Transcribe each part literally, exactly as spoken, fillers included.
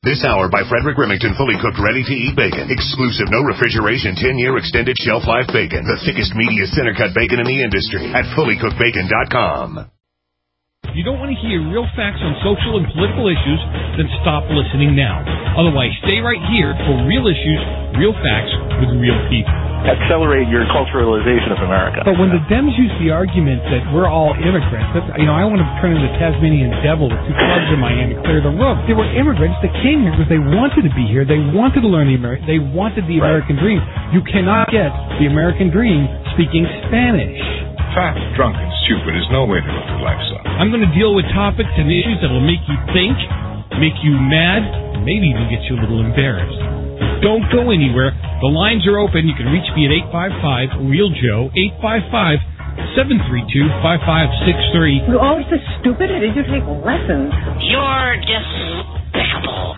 This hour by Frederick Remington, fully cooked, ready-to-eat bacon. Exclusive, no refrigeration, ten-year extended shelf life bacon. The thickest, meatiest, center-cut bacon in the industry at fully cooked bacon dot com. If you don't want to hear real facts on social and political issues, then stop listening now. Otherwise, stay right here for real issues, real facts with real people. Accelerate your culturalization of America. But when the Dems use the argument that we're all immigrants, that's, you know, I want to turn into the Tasmanian devil with two clubs in my hand to clear the room. They were immigrants that came here because they wanted to be here. They wanted to learn the American. They wanted the Right. American dream. You cannot get the American dream speaking Spanish. Fat, drunk, and stupid is no way to live your life, son. I'm going to deal with topics and issues that will make you think, make you mad, and maybe even get you a little embarrassed. Don't go anywhere. The lines are open. You can reach me at eight five five, real Joe, eight five five, seven three two, five five six three. You're always so stupid. I need you to take lessons. You're despicable.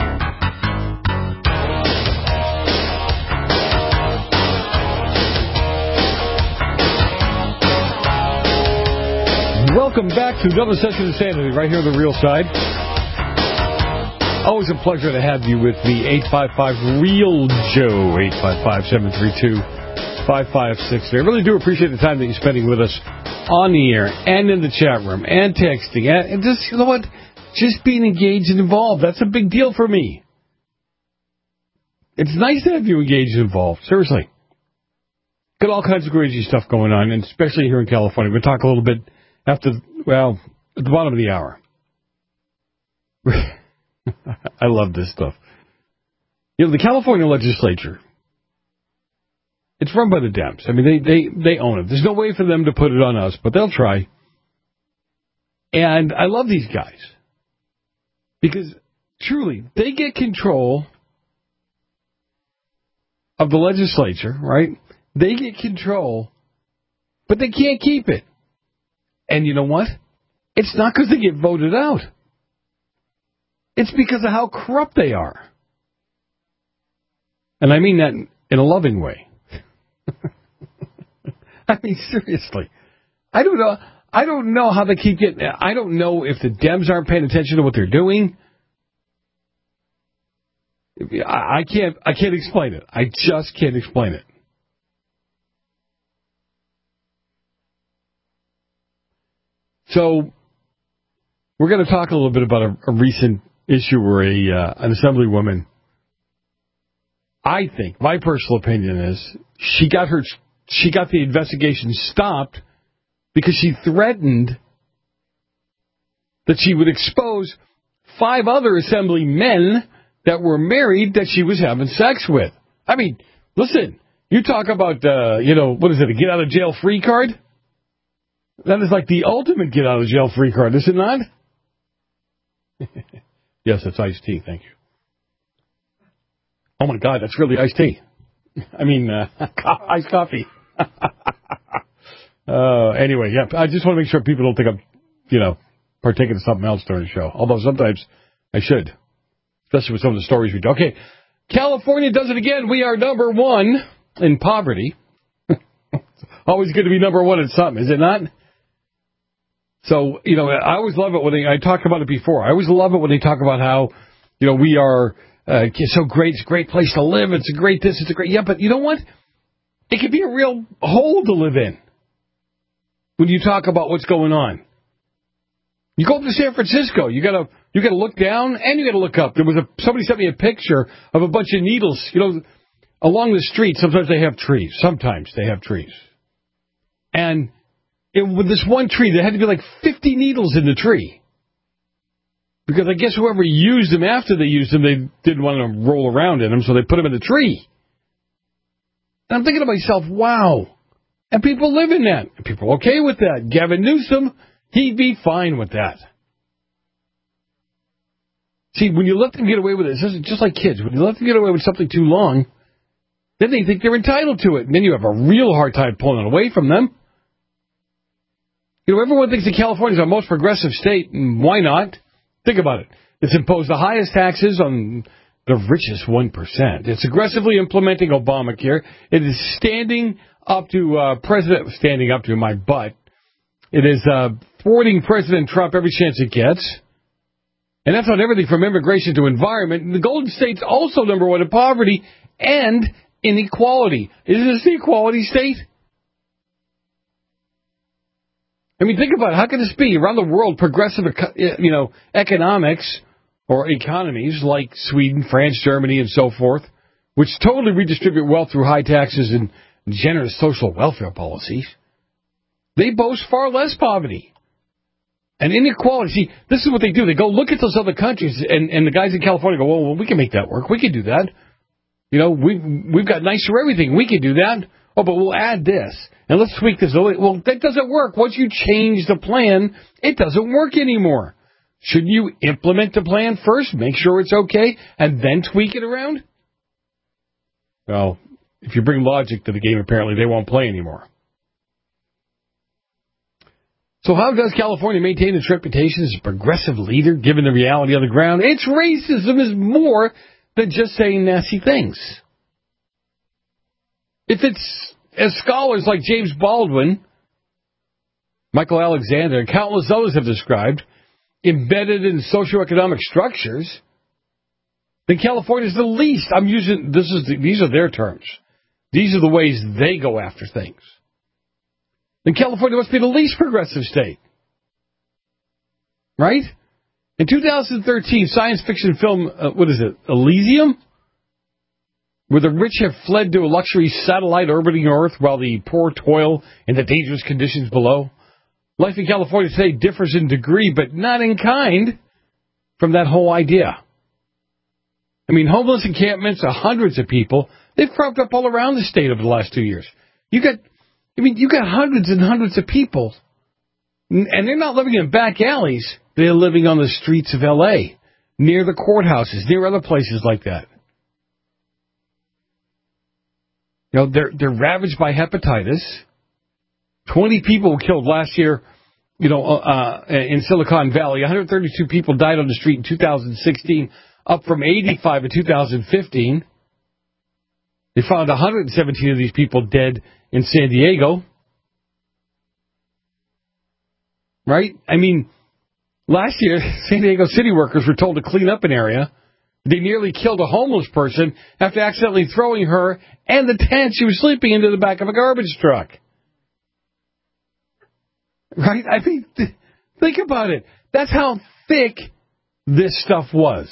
Welcome back to another session of Insanity right here on The Real Side. Always a pleasure to have you with me. eight five five, real Joe, eight five five, seven three two, five five six three. I really do appreciate the time that you're spending with us on the air and in the chat room and texting. And just, you know what, just being engaged and involved. That's a big deal for me. It's nice to have you engaged and involved. Seriously. Got all kinds of crazy stuff going on, and especially here in California. We'll talk a little bit after, well, at the bottom of the hour. I love this stuff. You know, the California legislature, it's run by the Dems. I mean, they, they, they own it. There's no way for them to put it on us, but they'll try. And I love these guys. Because, truly, they get control of the legislature, right? They get control, but they can't keep it. And you know what? It's not because they get voted out. It's because of how corrupt they are. And I mean that in a loving way. I mean, seriously. I don't know. I don't know how they keep getting... I don't know if the Dems aren't paying attention to what they're doing. I can't, I can't explain it. I just can't explain it. So, we're going to talk a little bit about a, a recent issue where a uh, an assemblywoman, I think, my personal opinion is, she got her, she got the investigation stopped because she threatened that she would expose five other assemblymen that were married that she was having sex with. I mean, listen, you talk about, uh, you know, what is it, a get-out-of-jail-free card? That is like the ultimate get-out-of-jail-free card, is it not? Yes, it's iced tea, thank you. Oh, my God, that's really iced tea. I mean, uh, iced coffee. uh, anyway, yeah, I just want to make sure people don't think I'm, you know, partaking of something else during the show. Although sometimes I should, especially with some of the stories we do. Okay, California does it again. We are number one in poverty. Always good to be number one in something, is it not? So, you know, I always love it when they, I talked about it before. I always love it when they talk about how, you know, we are uh, so great. It's a great place to live. It's a great this. It's a great, yeah, but you know what? It can be a real hole to live in when you talk about what's going on. You go up to San Francisco, you gotta, you gotta look down and you gotta look up. There was a, somebody sent me a picture of a bunch of needles, you know, along the street. Sometimes they have trees. Sometimes they have trees. And it, with this one tree, there had to be like fifty needles in the tree. Because I guess whoever used them after they used them, they didn't want to roll around in them, so they put them in the tree. And I'm thinking to myself, wow. And people live in that. And people are okay with that. Gavin Newsom, he'd be fine with that. See, when you let them get away with it, it's just like kids. When you let them get away with something too long, then they think they're entitled to it. And then you have a real hard time pulling it away from them. You know, everyone thinks that California is our most progressive state, and why not? Think about it. It's imposed the highest taxes on the richest one percent. It's aggressively implementing Obamacare. It is standing up to uh, President, standing up to my butt. It is uh, thwarting President Trump every chance it gets. And that's on everything from immigration to environment. And the Golden State's also number one in poverty and inequality. Isn't this the equality state? I mean, think about it. How can this be? Around the world, progressive, you know, economics or economies like Sweden, France, Germany, and so forth, which totally redistribute wealth through high taxes and generous social welfare policies, they boast far less poverty and inequality. See, this is what they do. They go look at those other countries, and, and the guys in California go, well, well, we can make that work. We can do that. You know, we, we've got nicer everything. We can do that. Oh, but we'll add this, and let's tweak this. Well, that doesn't work. Once you change the plan, it doesn't work anymore. Shouldn't you implement the plan first, make sure it's okay, and then tweak it around? Well, if you bring logic to the game, apparently they won't play anymore. So how does California maintain its reputation as a progressive leader, given the reality on the ground? Its racism is more than just saying nasty things. If it's, as scholars like James Baldwin, Michael Alexander, and countless others have described, embedded in socioeconomic structures, then California is the least. I'm using, this is the, these are their terms. These are the ways they go after things. Then California must be the least progressive state. Right? In two thousand thirteen, science fiction film, uh, what is it, Elysium? Where the rich have fled to a luxury satellite orbiting Earth while the poor toil in the dangerous conditions below. Life in California today differs in degree, but not in kind, from that whole idea. I mean, homeless encampments of hundreds of people, they've cropped up all around the state over the last two years. You got, I mean, you got hundreds and hundreds of people, and they're not living in back alleys. They're living on the streets of L A, near the courthouses, near other places like that. You know, they're they're ravaged by hepatitis. Twenty people were killed last year, you know, uh, in Silicon Valley. one hundred thirty-two people died on the street in two thousand sixteen, up from eighty-five in two thousand fifteen. They found one hundred seventeen of these people dead in San Diego. Right? I mean, last year, San Diego city workers were told to clean up an area. They nearly killed a homeless person after accidentally throwing her and the tent she was sleeping into the back of a garbage truck. Right? I mean, th- think about it. That's how thick this stuff was.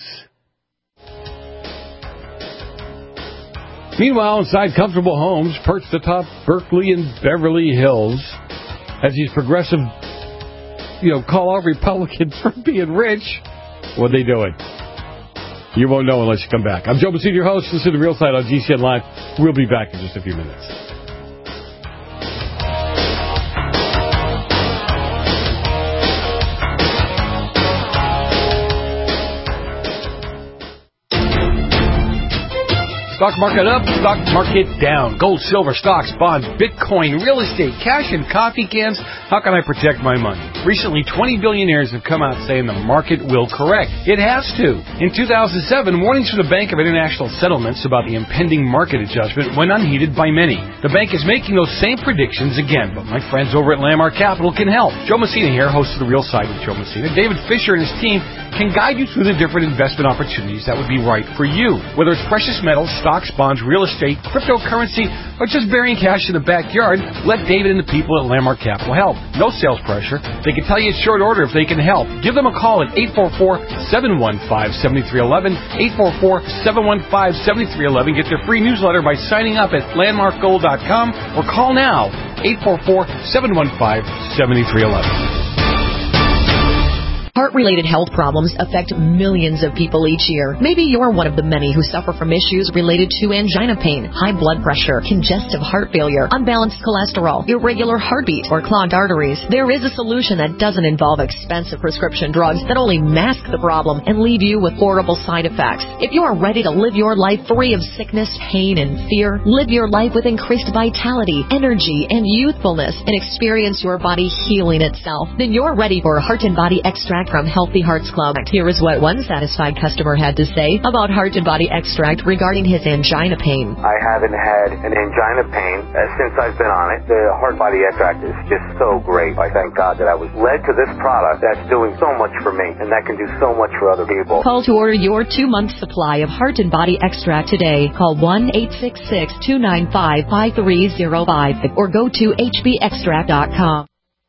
Meanwhile, inside comfortable homes perched atop Berkeley and Beverly Hills, as these progressive, you know, call out Republicans for being rich, what are they doing? You won't know unless you come back. I'm Joe Messina, your host. Listen to The Real Side on G C N Live. We'll be back in just a few minutes. Stock market up, stock market down. Gold, silver, stocks, bonds, Bitcoin, real estate, cash, and coffee cans. How can I protect my money? Recently, twenty billionaires have come out saying the market will correct. It has to. In two thousand seven, warnings from the Bank of International Settlements about the impending market adjustment went unheeded by many. The bank is making those same predictions again, but my friends over at Landmark Capital can help. Joe Messina here, host of The Real Side with Joe Messina. David Fisher and his team can guide you through the different investment opportunities that would be right for you. Whether it's precious metals, stocks, bonds, real estate, cryptocurrency, or just burying cash in the backyard, let David and the people at Landmark Capital help. No sales pressure. They can tell you it's short order if they can help. Give them a call at eight four four, seven one five, seven three one one, eight four four, seven one five, seven three one one. Get their free newsletter by signing up at landmark gold dot com or call now, eight four four, seven one five, seven three one one. Heart-related health problems affect millions of people each year. Maybe you're one of the many who suffer from issues related to angina pain, high blood pressure, congestive heart failure, unbalanced cholesterol, irregular heartbeat, or clogged arteries. There is a solution that doesn't involve expensive prescription drugs that only mask the problem and leave you with horrible side effects. If you are ready to live your life free of sickness, pain, and fear, live your life with increased vitality, energy, and youthfulness, and experience your body healing itself, then you're ready for Heart and Body Extract from Healthy Hearts Club. Here is what one satisfied customer had to say about Heart and Body Extract regarding his angina pain. I haven't had an angina pain uh, since I've been on it. The Heart Body Extract is just so great. I thank God that I was led to this product that's doing so much for me, and that can do so much for other people. Call to order your two-month supply of Heart and Body Extract today. Call one eight six six, two nine five, five three zero five or go to h b extract dot com.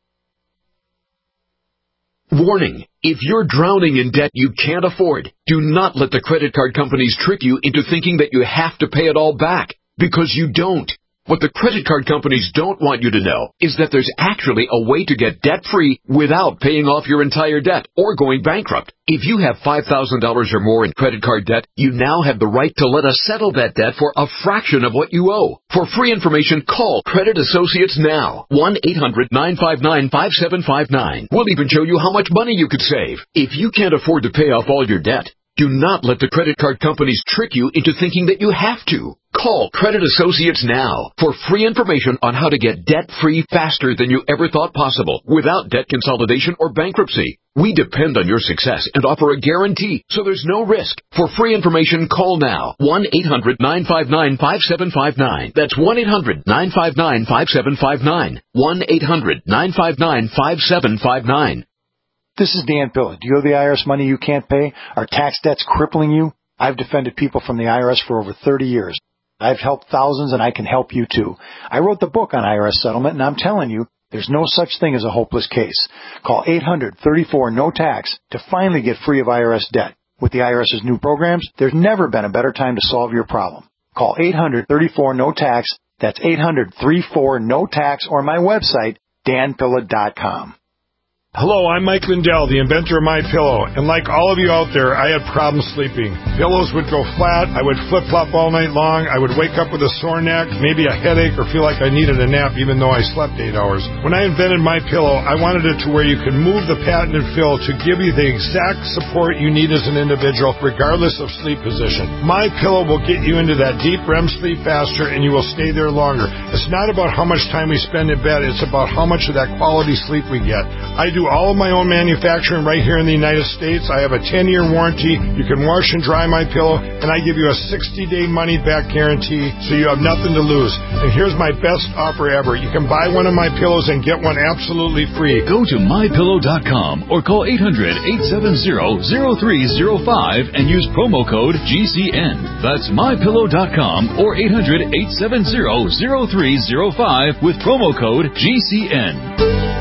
Warning. If you're drowning in debt you can't afford, do not let the credit card companies trick you into thinking that you have to pay it all back, because you don't. What the credit card companies don't want you to know is that there's actually a way to get debt-free without paying off your entire debt or going bankrupt. If you have five thousand dollars or more in credit card debt, you now have the right to let us settle that debt for a fraction of what you owe. For free information, call Credit Associates now. one eight hundred, nine five nine, five seven five nine. We'll even show you how much money you could save. If you can't afford to pay off all your debt, do not let the credit card companies trick you into thinking that you have to. Call Credit Associates now for free information on how to get debt-free faster than you ever thought possible without debt consolidation or bankruptcy. We depend on your success and offer a guarantee, so there's no risk. For free information, call now. one eight hundred, nine five nine, five seven five nine. That's one eight hundred, nine five nine, five seven five nine. one eight hundred, nine five nine, five seven five nine. This is Dan Pilla. Do you owe the I R S money you can't pay? Are tax debts crippling you? I've defended people from the I R S for over thirty years. I've helped thousands, and I can help you too. I wrote the book on I R S settlement, and I'm telling you, there's no such thing as a hopeless case. Call eight hundred, thirty-four, no tax to finally get free of I R S debt. With the IRS's new programs, there's never been a better time to solve your problem. Call eight hundred, thirty-four, no tax. That's eight hundred, thirty-four, no tax, or my website, dan pilla dot com. Hello, I'm Mike Lindell, the inventor of MyPillow, and like all of you out there, I had problems sleeping. Pillows would go flat, I would flip-flop all night long, I would wake up with a sore neck, maybe a headache, or feel like I needed a nap even though I slept eight hours. When I invented MyPillow, I wanted it to where you could move the patented fill to give you the exact support you need as an individual, regardless of sleep position. MyPillow will get you into that deep R E M sleep faster, and you will stay there longer. It's not about how much time we spend in bed, it's about how much of that quality sleep we get. I do all of my own manufacturing right here in the United States. I have a ten-year warranty. You can wash and dry my pillow, and I give you a sixty-day money-back guarantee, so you have nothing to lose. And here's my best offer ever. You can buy one of my pillows and get one absolutely free. Go to my pillow dot com or call eight hundred, eight seven zero, zero three zero five and use promo code G C N. That's my pillow dot com or eight hundred, eight seven zero, zero three zero five with promo code G C N.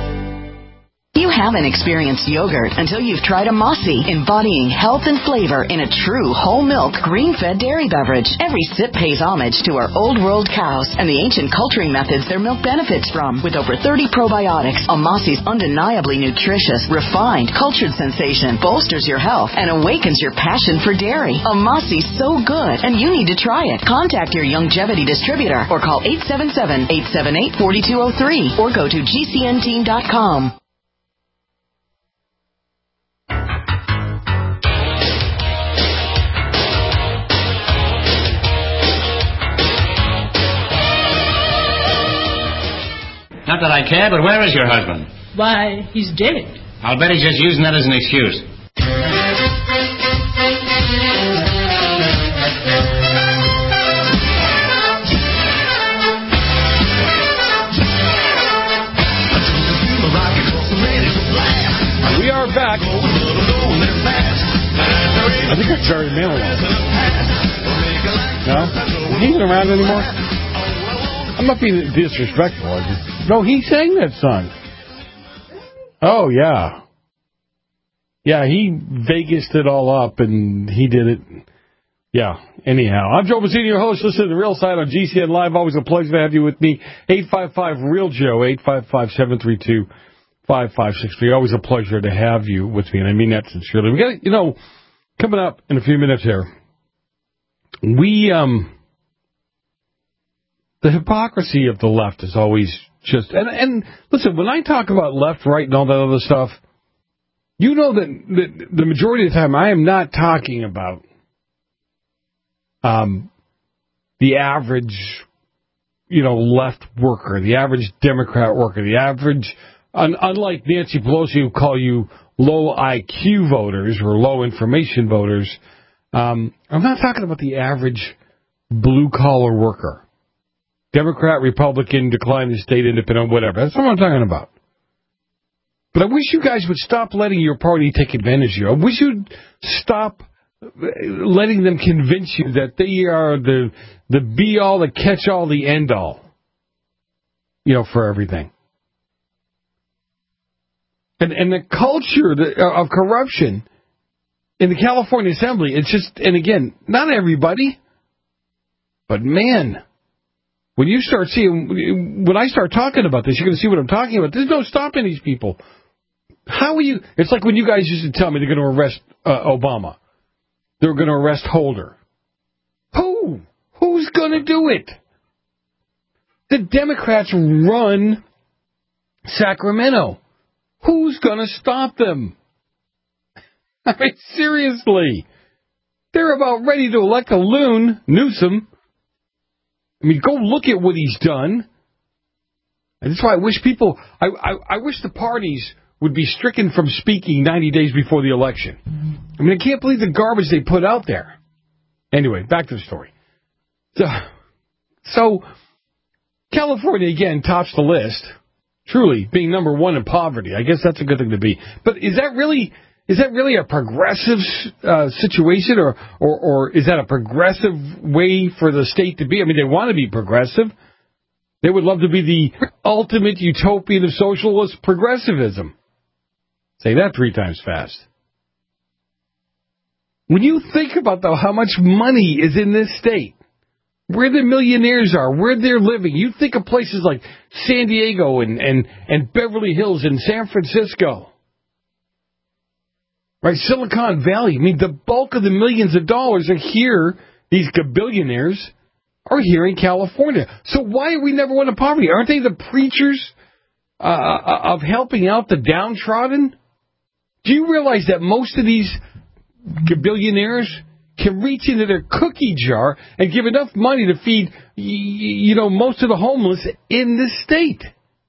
You haven't experienced yogurt until you've tried a Mossy, embodying health and flavor in a true whole milk, green-fed dairy beverage. Every sip pays homage to our old world cows and the ancient culturing methods their milk benefits from. With over thirty probiotics, a Mossy's undeniably nutritious, refined, cultured sensation bolsters your health and awakens your passion for dairy. A Mossy's so good, and you need to try it. Contact your Youngevity distributor or call eight seven seven, eight seven eight, four two zero three or go to G C N team dot com. Not that I care, but where is your husband? Why, he's dead. I'll bet he's just using that as an excuse. We are back. I think that's Barry Manilow. No? He's not around anymore? I'm not being disrespectful. No, he sang that song. Oh, yeah. Yeah, he Vegased it all up, and he did it. Yeah, anyhow. I'm Joe Mazzini, your host. Listen to The Real Side on G C N Live. Always a pleasure to have you with me. eight five five, real Joe, eight five five, seven three two, five five six three. Always a pleasure to have you with me, and I mean that sincerely. We got, you know, coming up in a few minutes here, we, um... the hypocrisy of the left is always just... And, and listen, when I talk about left, right, and all that other stuff, you know that, that the majority of the time I am not talking about um, the average, you know, left worker, the average Democrat worker, the average un- unlike Nancy Pelosi, who call you low I Q voters or low information voters, um, I'm not talking about the average blue-collar worker. Democrat, Republican, decline the state, independent, whatever. That's what I'm talking about. But I wish you guys would stop letting your party take advantage of you. I wish you'd stop letting them convince you that they are the the be-all, the catch-all, the end-all, you know, for everything. And and the culture of corruption in the California Assembly, it's just, and again, not everybody, but man, when you start seeing, when I start talking about this, you're going to see what I'm talking about. There's no stopping these people. How are you? It's like when you guys used to tell me they're going to arrest uh, Obama. They're going to arrest Holder. Who? Who's going to do it? The Democrats run Sacramento. Who's going to stop them? I mean, seriously. They're about ready to elect a loon, Newsom. I mean, go look at what he's done. And that's why I wish people, I, I, I wish the parties would be stricken from speaking ninety days before the election. I mean, I can't believe the garbage they put out there. Anyway, back to the story. So, so California, again, tops the list. Truly, being number one in poverty. I guess that's a good thing to be. But is that really... Is that really a progressive uh, situation, or, or or is that a progressive way for the state to be? I mean, they want to be progressive. They would love to be the ultimate utopian of socialist progressivism. Say that three times fast. When you think about, though, how much money is in this state, where the millionaires are, where they're living, you think of places like San Diego and, and, and Beverly Hills and San Francisco. Right, Silicon Valley. I mean, the bulk of the millions of dollars are here. These billionaires are here in California. So why are we never one in poverty? Aren't they the preachers uh, of helping out the downtrodden? Do you realize that most of these billionaires can reach into their cookie jar and give enough money to feed, you know, most of the homeless in this state?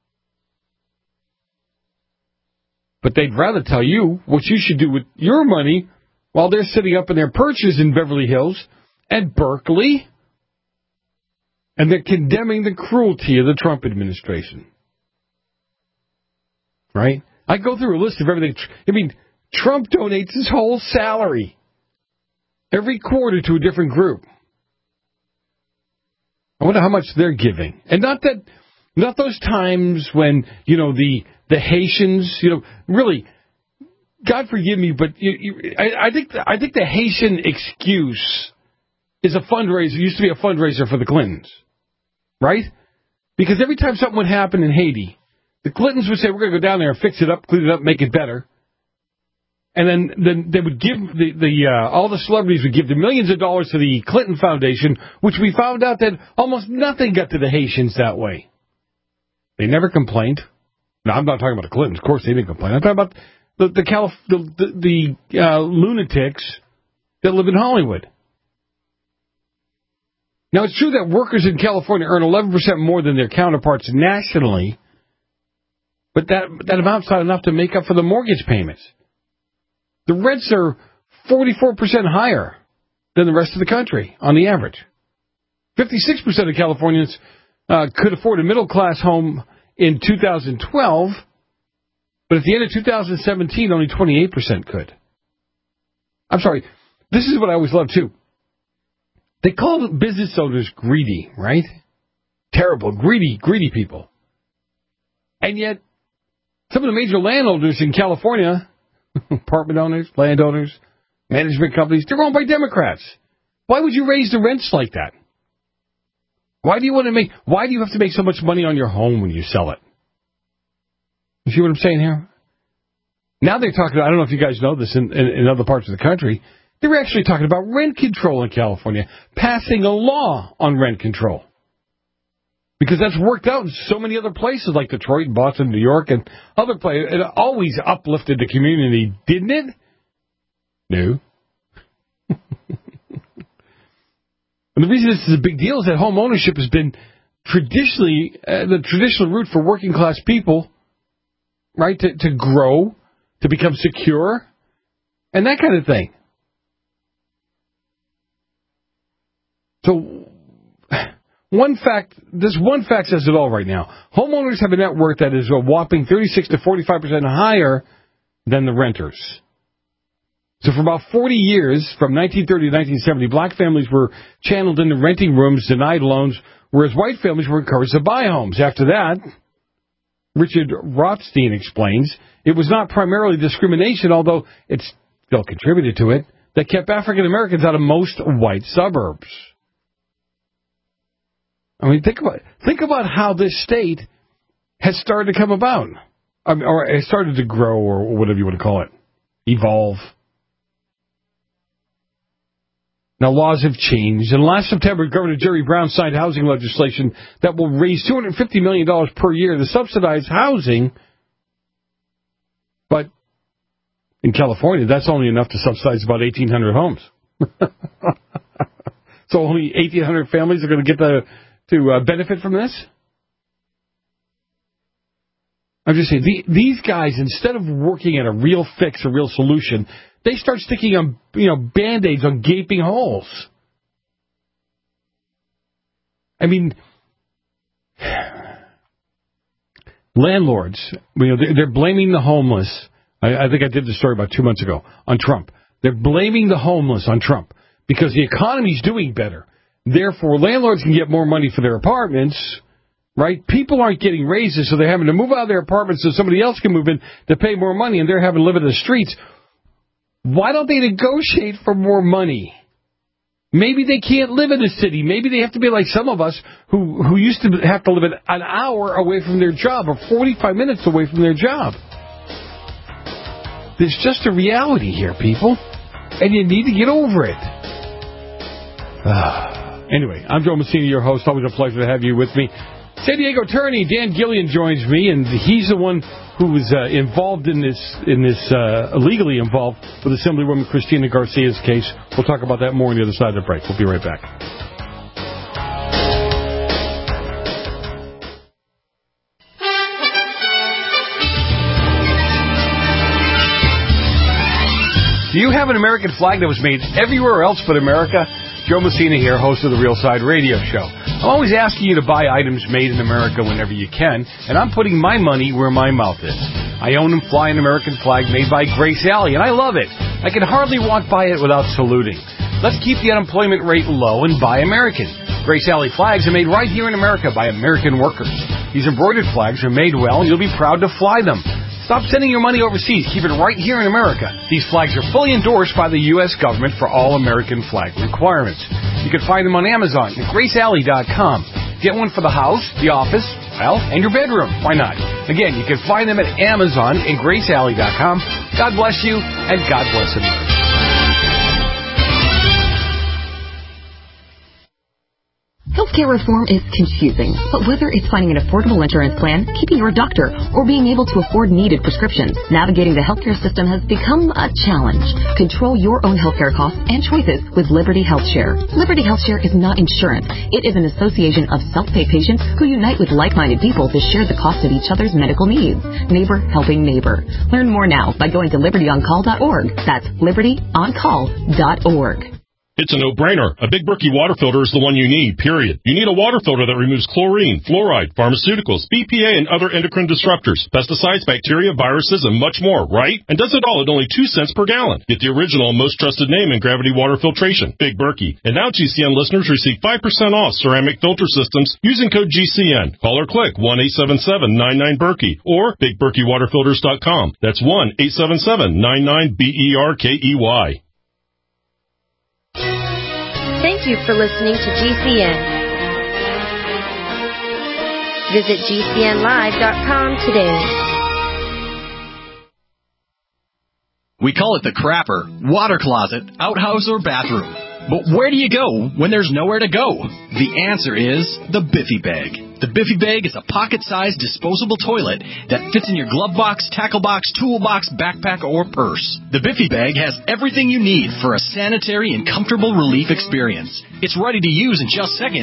But they'd rather tell you what you should do with your money while they're sitting up in their perches in Beverly Hills and Berkeley. And they're condemning the cruelty of the Trump administration. Right? I go through a list of everything. I mean, Trump donates his whole salary every quarter to a different group. I wonder how much they're giving. And not that, not those times when, you know, the the Haitians, you know, really, God forgive me, but you, you, I, I think the, I think the Haitian excuse is a fundraiser. Used to be a fundraiser for the Clintons, right? Because every time something would happen in Haiti, the Clintons would say, "We're going to go down there and fix it up, clean it up, make it better." And then, then they would give the, the uh, all the celebrities would give the millions of dollars to the Clinton Foundation, which we found out that almost nothing got to the Haitians that way. They never complained. No, I'm not talking about the Clintons. Of course, they didn't complain. I'm talking about the the, Calif- the, the, the uh, lunatics that live in Hollywood. Now, it's true that workers in California earn eleven percent more than their counterparts nationally, but that that amount's not enough to make up for the mortgage payments. The rents are forty-four percent higher than the rest of the country on the average. fifty-six percent of Californians uh, could afford a middle-class home in two thousand twelve, but at the end of two thousand seventeen, only twenty-eight percent could. I'm sorry, this is what I always love, too. They call business owners greedy, right? Terrible, greedy, greedy people. And yet, some of the major landowners in California, apartment owners, landowners, management companies, they're owned by Democrats. Why would you raise the rents like that? Why do you want to make, why do you have to make so much money on your home when you sell it? You see what I'm saying here? Now they're talking, I don't know if you guys know this in, in, in other parts of the country, they're actually talking about rent control in California, passing a law on rent control. Because that's worked out in so many other places like Detroit, Boston, New York, and other places. It always uplifted the community, didn't it? No. And the reason this is a big deal is that home ownership has been traditionally uh, the traditional route for working class people right, to, to grow, to become secure, and that kind of thing. So, one fact, this one fact says it all right now. Homeowners have a net worth that is a whopping thirty-six to forty-five percent higher than the renters. So for about forty years, from nineteen thirty to nineteen seventy, black families were channeled into renting rooms, denied loans, whereas white families were encouraged to buy homes. After that, Richard Rothstein explains, it was not primarily discrimination, although it still contributed to it, that kept African Americans out of most white suburbs. I mean, think about think about how this state has started to come about, I mean, or has started to grow, or whatever you want to call it, evolve. Now, laws have changed, and last September, Governor Jerry Brown signed housing legislation that will raise two hundred fifty million dollars per year to subsidize housing. But in California, that's only enough to subsidize about eighteen hundred homes. So only eighteen hundred families are going to get the to uh, benefit from this? I'm just saying, the, these guys, instead of working at a real fix, a real solution, they start sticking on, you know, Band-Aids on gaping holes. I mean, landlords, you know, they're, they're blaming the homeless. I, I think I did the story about two months ago on Trump. They're blaming the homeless on Trump because the economy's doing better. Therefore, landlords can get more money for their apartments, right? People aren't getting raises, so they're having to move out of their apartments so somebody else can move in to pay more money, and they're having to live in the streets. Why don't they negotiate for more money? Maybe they can't live in the city. Maybe they have to be like some of us who, who used to have to live an hour away from their job or forty-five minutes away from their job. There's just a reality here, people, and you need to get over it. Ah. Anyway, I'm Joe Messina, your host. Always a pleasure to have you with me. San Diego attorney Dan Gillian joins me, and he's the one who was uh, involved in this, in this uh, illegally involved with Assemblywoman Cristina Garcia's case. We'll talk about that more on the other side of the break. We'll be right back. Do you have an American flag that was made everywhere else but America? Joe Messina here, host of the Real Side Radio Show. I'm always asking you to buy items made in America whenever you can, and I'm putting my money where my mouth is. I own and fly an American flag made by Grace Alley, and I love it. I can hardly walk by it without saluting. Let's keep the unemployment rate low and buy American. Grace Alley flags are made right here in America by American workers. These embroidered flags are made well, and you'll be proud to fly them. Stop sending your money overseas. Keep it right here in America. These flags are fully endorsed by the U S government for all American flag requirements. You can find them on Amazon at grace alley dot com. Get one for the house, the office, well, and your bedroom. Why not? Again, you can find them at Amazon and grace alley dot com. God bless you, and God bless America. Healthcare reform is confusing, but whether it's finding an affordable insurance plan, keeping your doctor, or being able to afford needed prescriptions, navigating the healthcare system has become a challenge. Control your own healthcare costs and choices with Liberty HealthShare. Liberty HealthShare is not insurance. It is an association of self-pay patients who unite with like-minded people to share the cost of each other's medical needs. Neighbor helping neighbor. Learn more now by going to liberty on call dot org. That's liberty on call dot org. It's a no-brainer. A Big Berkey water filter is the one you need, period. You need a water filter that removes chlorine, fluoride, pharmaceuticals, B P A, and other endocrine disruptors, pesticides, bacteria, viruses, and much more, right? And does it all at only two cents per gallon. Get the original and most trusted name in gravity water filtration, Big Berkey. And now G C N listeners receive five percent off ceramic filter systems using code G C N. Call or click one eight seven seven nine nine Berkey or big berkey water filters dot com. That's one eight seven seven nine nine B E R K E Y. Thank you for listening to G C N. Visit G C N live dot com today. We call it the crapper, water closet, outhouse, or bathroom. But where do you go when there's nowhere to go? The answer is the Biffy Bag. The Biffy Bag is a pocket-sized disposable toilet that fits in your glove box, tackle box, toolbox, backpack, or purse. The Biffy Bag has everything you need for a sanitary and comfortable relief experience. It's ready to use in just seconds,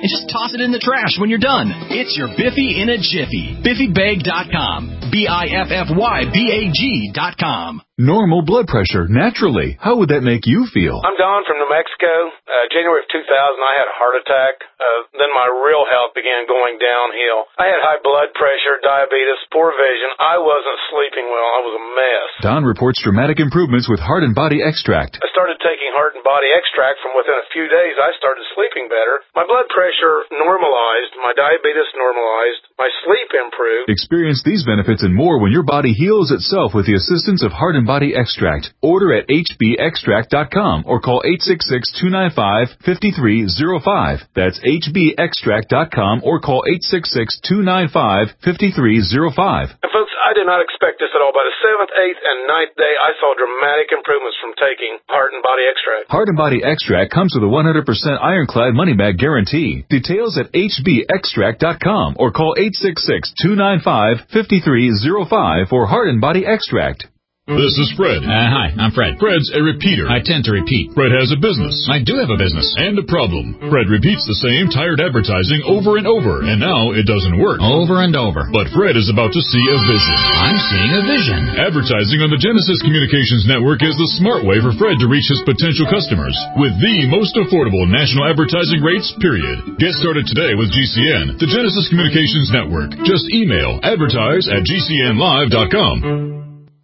and just toss it in the trash when you're done. It's your Biffy in a jiffy. Biffy Bag dot com. B I F F Y B A G dot com. Normal blood pressure, naturally. How would that make you feel? I'm Don from New Mexico. Uh, January of two thousand, I had a heart attack. Uh, then my real health began going downhill. I had high blood pressure, diabetes, poor vision. I wasn't sleeping well. I was a mess. Don reports dramatic improvements with Heart and Body Extract. I started taking Heart and Body Extract. From within a few days, I started sleeping better. My blood pressure normalized. My diabetes normalized. My sleep improved. Experience these benefits and more when your body heals itself with the assistance of Heart and Body Extract. Order at H B extract dot com or call eight six six, two nine five, five three zero five. That's H B extract dot com or call eight six six, two nine five, five three zero five. And folks, I did not expect this at all. By the seventh, eighth, and ninth day, I saw dramatic improvements from taking Heart and Body Extract. Heart and Body Extract comes with a one hundred percent ironclad money-back guarantee. Details at H B extract dot com or call eight six six, two nine five, five three zero five for Heart and Body Extract. This is Fred. Uh, hi, I'm Fred. Fred's a repeater. I tend to repeat. Fred has a business. I do have a business. And a problem. Fred repeats the same tired advertising over and over, and now it doesn't work. Over and over. But Fred is about to see a vision. I'm seeing a vision. Advertising on the Genesis Communications Network is the smart way for Fred to reach his potential customers with the most affordable national advertising rates, period. Get started today with G C N, the Genesis Communications Network. Just email advertise at G C N live dot com.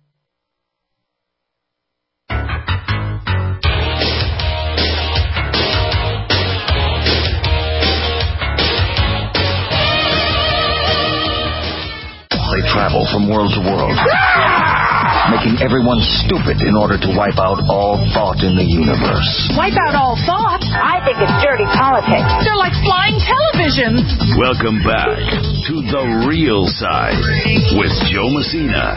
They travel from world to world, making everyone stupid in order to wipe out all thought in the universe. Wipe out all thought? I think it's dirty politics. They're like flying televisions. Welcome back to The Real Side with Joe Messina.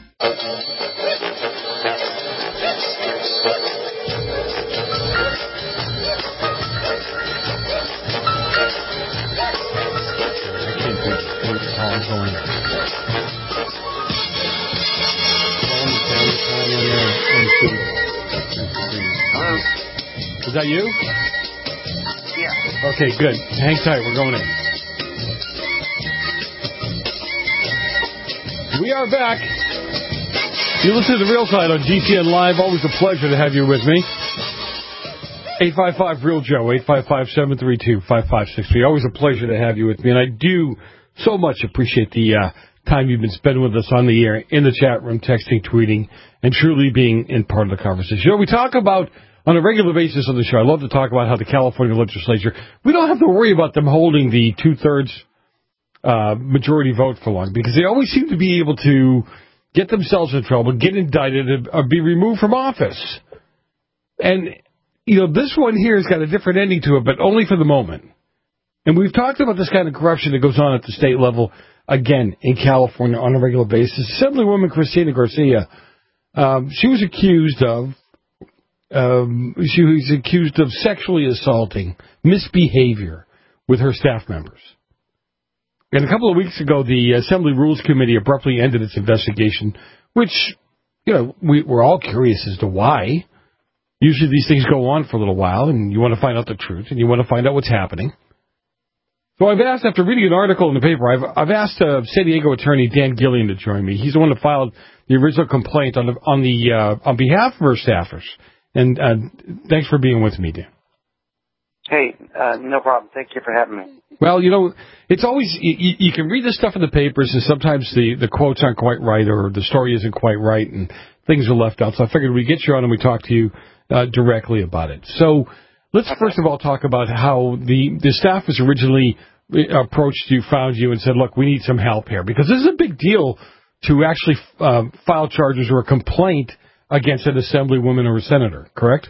Is that you? Yeah. Okay, good. Hang tight. We're going in. We are back. You listen to The Real Side on G C N Live. Always a pleasure to have you with me. eight five five, real Joe, eight five five, seven three two, five five six three. Always a pleasure to have you with me. And I do so much appreciate the uh, time you've been spending with us on the air, in the chat room, texting, tweeting, and truly being in part of the conversation. You know, we talk about, on a regular basis on the show, I love to talk about how the California legislature, we don't have to worry about them holding the two-thirds uh, majority vote for long, because they always seem to be able to get themselves in trouble, get indicted, or be removed from office. And, you know, this one here has got a different ending to it, but only for the moment. And we've talked about this kind of corruption that goes on at the state level, again, in California on a regular basis. Assemblywoman Cristina Garcia, um, she was accused of, um, she was accused of sexually assaulting, misbehavior with her staff members. And a couple of weeks ago, the Assembly Rules Committee abruptly ended its investigation, which, you know, we, we're all curious as to why. Usually these things go on for a little while, and you want to find out the truth, and you want to find out what's happening. So I've asked, after reading an article in the paper, I've, I've asked uh, San Diego attorney Dan Gillian to join me. He's the one that filed the original complaint on the, on the uh, on behalf of her staffers. And uh, thanks for being with me, Dan. Hey, uh, no problem. Thank you for having me. Well, you know, it's always, you, you can read this stuff in the papers, and sometimes the, the quotes aren't quite right, or the story isn't quite right, and things are left out. So I figured we'd get you on and we talk to you uh, directly about it. So let's okay. first of all talk about how the, the staff was originally approached you, found you, and said, look, we need some help here. Because this is a big deal to actually uh, file charges or a complaint against an assemblywoman or a senator, correct?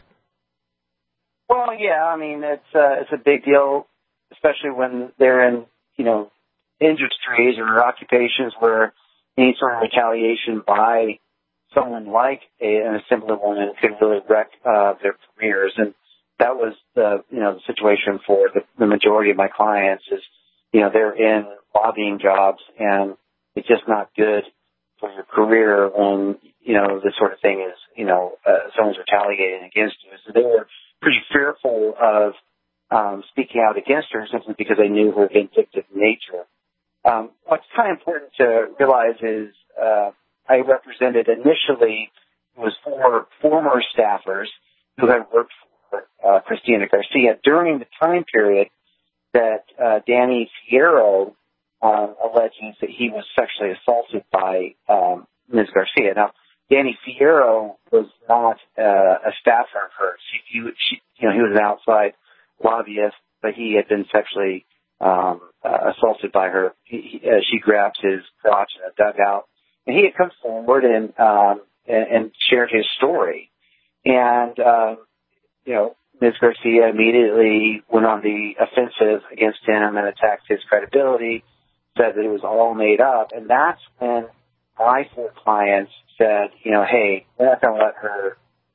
Well, yeah, I mean, it's uh, it's a big deal, especially when they're in, you know, industries or occupations where any sort of retaliation by someone like a, an assemblywoman could really wreck uh, their careers. And that was the, you know, the situation for the, the majority of my clients is, you know, they're in lobbying jobs, and it's just not good for your career when, you know, this sort of thing is, you know, uh, someone's retaliating against you. So they were pretty fearful of um, speaking out against her simply because I knew her vindictive nature. Um, what's kind of important to realize is uh, I represented initially was four former staffers who had worked for uh, Christina Garcia during the time period that uh, Danny Fierro um, alleges that he was sexually assaulted by um, Miz Garcia. Now, Danny Fierro was not uh, a staffer of hers. She, he, she, you know, he was an outside lobbyist, but he had been sexually um, uh, assaulted by her. He, he, uh, she grabbed his crotch in a dugout, and he had come forward and um, and, and shared his story. And um, you know, Miz Garcia immediately went on the offensive against him and attacked his credibility, said that it was all made up, and that's when my four clients said, you know, hey, we're not going to let her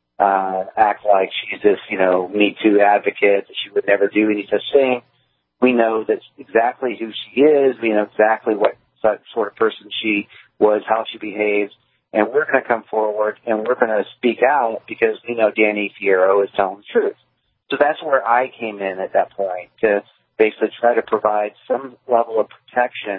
uh, act like she's this, you know, Me Too advocate, that she would never do any such thing. We know that's exactly who she is. We know exactly what sort of person she was, how she behaves, and we're going to come forward and we're going to speak out because we know Danny Fierro is telling the truth. So that's where I came in at that point, to basically try to provide some level of protection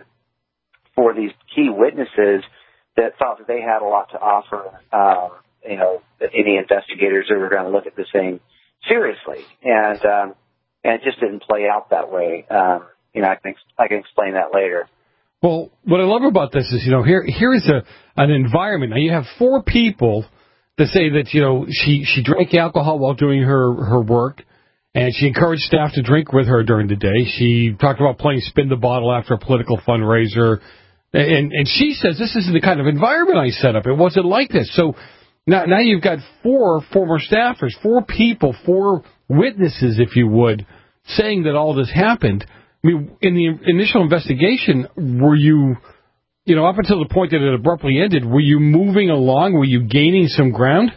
for these key witnesses that thought that they had a lot to offer, um, you know, any investigators who were going to look at this thing seriously. And, um, and it just didn't play out that way. Um, you know, I think I can explain that later. Well, what I love about this is, you know, here here is a an environment. Now, you have four people that say that, you know, she, she drank alcohol while doing her, her work, and she encouraged staff to drink with her during the day. She talked about playing spin the bottle after a political fundraiser. And and she says, this isn't the kind of environment I set up. It wasn't like this. So now, now you've got four former staffers, four people, four witnesses, if you would, saying that all this happened. I mean, in the initial investigation, were you, you know, up until the point that it abruptly ended, were you moving along? Were you gaining some ground?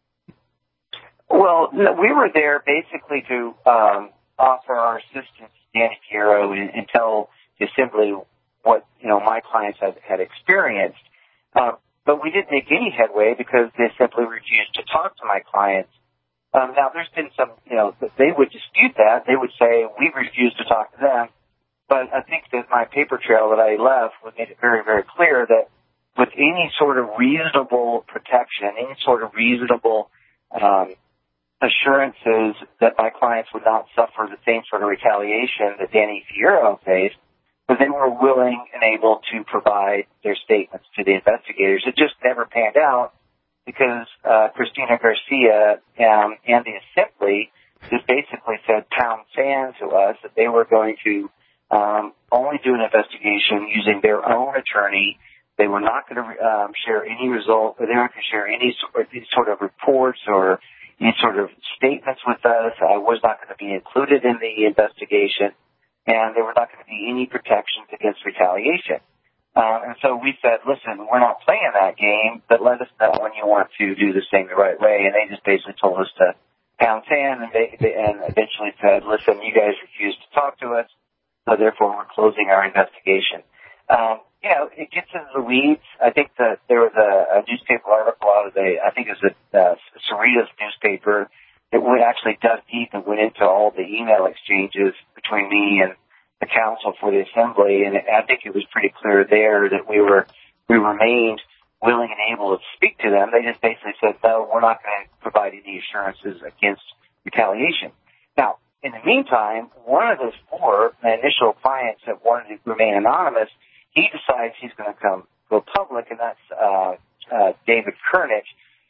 Well, no, we were there basically to um, offer our assistance to Danny Fierro and, and tell the Assembly what, you know, my clients had, had experienced. Uh, but we didn't make any headway because they simply refused to talk to my clients. Um, now, there's been some, you know, they would dispute that. They would say, we refuse to talk to them. But I think that my paper trail that I left would make it very, very clear that with any sort of reasonable protection, any sort of reasonable um, assurances that my clients would not suffer the same sort of retaliation that Danny Fierro faced, but they were willing and able to provide their statements to the investigators. It just never panned out because uh, Christina Garcia um, and the Assembly just basically said pound sand to us that they were going to um, only do an investigation using their own attorney. They were not going to um, share any result, or they weren't going to share any sort, any sort of reports or any sort of statements with us. I was not going to be included in the investigation. And there were not going to be any protections against retaliation. Uh, and so we said, listen, we're not playing that game, but let us know when you want to do this thing the right way. And they just basically told us to pound sand, and, they, they, and eventually said, listen, you guys refused to talk to us, so therefore we're closing our investigation. Um, you know, it gets into the weeds. I think that there was a, a newspaper article out of the, I think it was a uh, Cerritos newspaper, that went actually dug deep and went into all the email exchanges between me and the counsel for the Assembly, and I think it was pretty clear there that we were we remained willing and able to speak to them. They just basically said, no, we're not going to provide any assurances against retaliation. Now, in the meantime, one of those four, my initial clients that wanted to remain anonymous, he decides he's going to come go public, and that's uh, uh, David Kernich.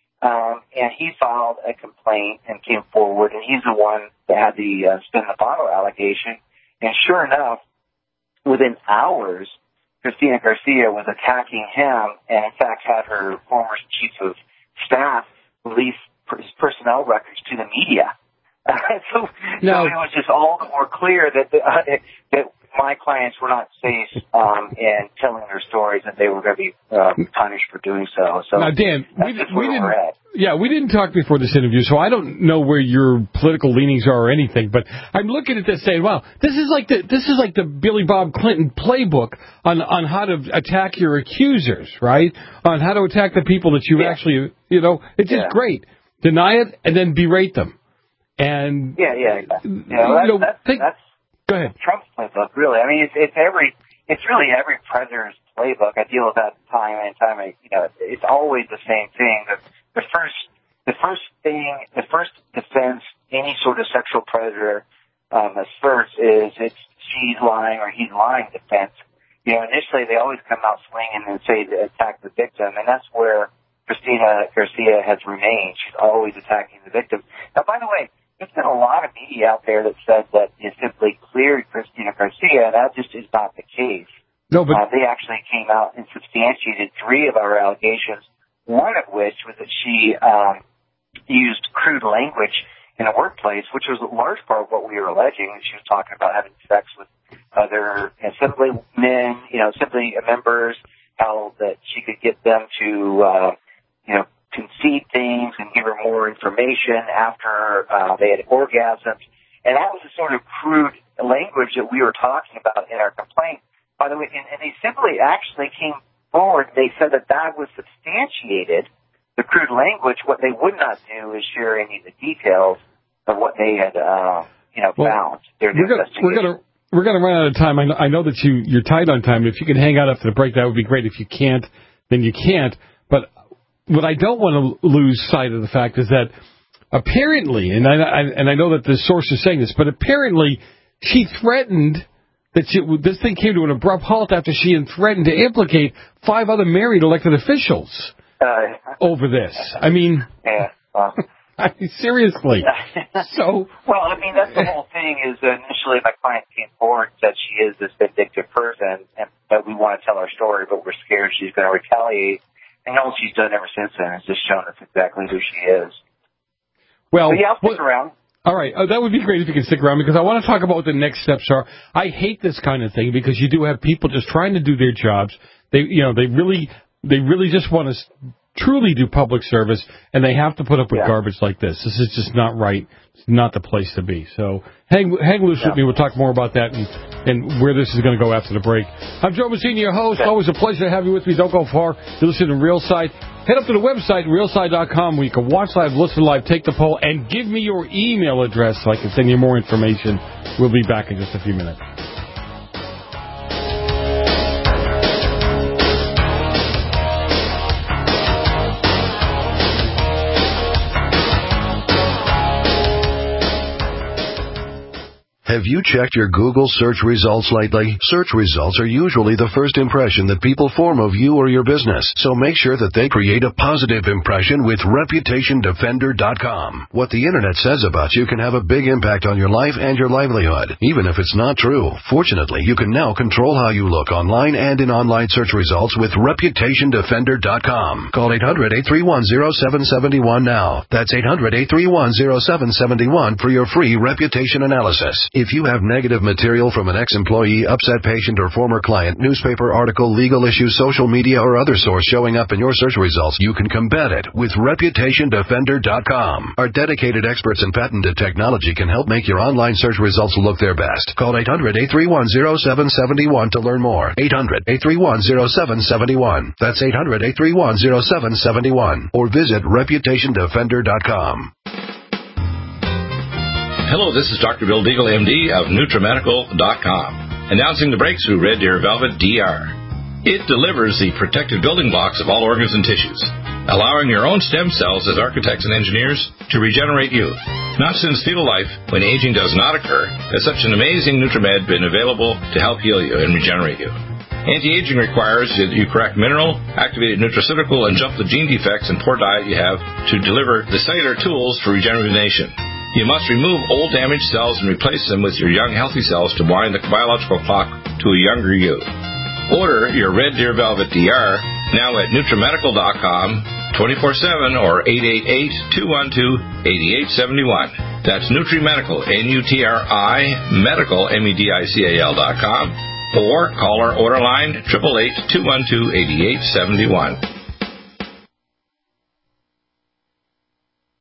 Um, and he filed a complaint and came forward, and he's the one that had the uh, spin the bottle allegation. And sure enough, within hours, Christina Garcia was attacking him, and in fact had her former chief of staff release his personnel records to the media. Uh, so, no. so it was just all the more clear that the, uh, that my clients were not safe um, in telling their stories, and they were going to be uh, punished for doing so. So now, Dan, we, that's we where didn't. we're at. Yeah, we didn't talk before this interview, so I don't know where your political leanings are or anything. But I'm looking at this saying, "Wow, this is like the this is like the Billy Bob Clinton playbook on on how to attack your accusers, right? On how to attack the people that you yeah. actually, you know, it's just yeah. great. Deny it and then berate them." And yeah, yeah, exactly. You know, that's, you know, that's, think, that's go ahead. Trump's playbook, really. I mean, it's it's every it's really every predator's playbook. I deal with that time and time. I, you know, it's always the same thing. The, the first the first thing, the first defense any sort of sexual predator um, asserts is it's she's lying or he's lying defense. You know, initially they always come out swinging and say to attack the victim, and that's where Christina Garcia has remained. She's always attacking the victim. Now, by the way, there's been a lot of media out there that said that it simply cleared Christina Garcia. That just is not the case. No, but uh, they actually came out and substantiated three of our allegations, one of which was that she um, used crude language in a workplace, which was a large part of what we were alleging. She was talking about having sex with other assembly men, you know, assembly members, how that she could get them to, uh, you know, concede things and give her more information after uh, they had orgasms. And that was the sort of crude language that we were talking about in our complaint. By the way, and, and they simply actually came forward. They said that that was substantiated, the crude language. What they would not do is share any of the details of what they had, uh, you know, well, found. Their we're gonna, we're gonna we're gonna run out of time. I know, I know that you you're tight on time. If you can hang out after the break, that would be great. If you can't, then you can't. But what I don't want to lose sight of the fact is that apparently, and I, I and I know that the source is saying this, but apparently she threatened that she, this thing came to an abrupt halt after she had threatened to implicate five other married elected officials uh, over this. I mean, yeah. Well, I mean, seriously. So, well, I mean, that's the whole thing. Is uh, initially my client came forward and said she is this vindictive person, and but we want to tell our story, but we're scared she's going to retaliate. And all she's done ever since then is just shown us exactly who she is. Well, so yeah, I'll stick well, around. All right, uh, that would be great if you could stick around, because I want to talk about what the next steps are. I hate this kind of thing because you do have people just trying to do their jobs. They, you know, they really, they really just want to truly do public service, and they have to put up with yeah. garbage like this. This is just not right. It's not the place to be. So hang, hang loose yeah. with me. We'll talk more about that and, and where this is going to go after the break. I'm Joe Messina, your host. Okay. Always a pleasure to have you with me. Don't go far. You're listening to Real Side. Head up to the website, real side dot com, where you can watch live, listen live, take the poll, and give me your email address so I can send you more information. We'll be back in just a few minutes. Have you checked your Google search results lately? Search results are usually the first impression that people form of you or your business, so make sure that they create a positive impression with reputation defender dot com. What the Internet says about you can have a big impact on your life and your livelihood, even if it's not true. Fortunately, you can now control how you look online and in online search results with reputation defender dot com. Call eight hundred, eight three one, zero seven seven one now. That's eight hundred, eight three one, zero seven seven one for your free reputation analysis. If you have negative material from an ex-employee, upset patient, or former client, newspaper article, legal issue, social media, or other source showing up in your search results, you can combat it with reputation defender dot com. Our dedicated experts in patented technology can help make your online search results look their best. Call eight hundred, eight three one, zero seven seven one to learn more. eight hundred, eight three one, zero seven seven one. That's eight hundred, eight three one, zero seven seven one. Or visit reputation defender dot com. Hello, this is Doctor Bill Deagle, M D of NutriMedical dot com, announcing the breakthrough Red Deer Velvet D R. It delivers the protective building blocks of all organs and tissues, allowing your own stem cells as architects and engineers to regenerate youth. Not since fetal life, when aging does not occur, has such an amazing NutriMed been available to help heal you and regenerate you. Anti-aging requires that you correct mineral, activated nutraceutical, and jump the gene defects and poor diet you have to deliver the cellular tools for regeneration. You must remove old damaged cells and replace them with your young healthy cells to wind the biological clock to a younger you. Order your Red Deer Velvet D R now at NutriMedical dot com, twenty-four seven or eight eight eight, two one two, eight eight seven one. That's NutriMedical, N U T R I, Medical, M E D I C A L dot com, or call our order line, eight eight eight, two one two, eight eight seven one.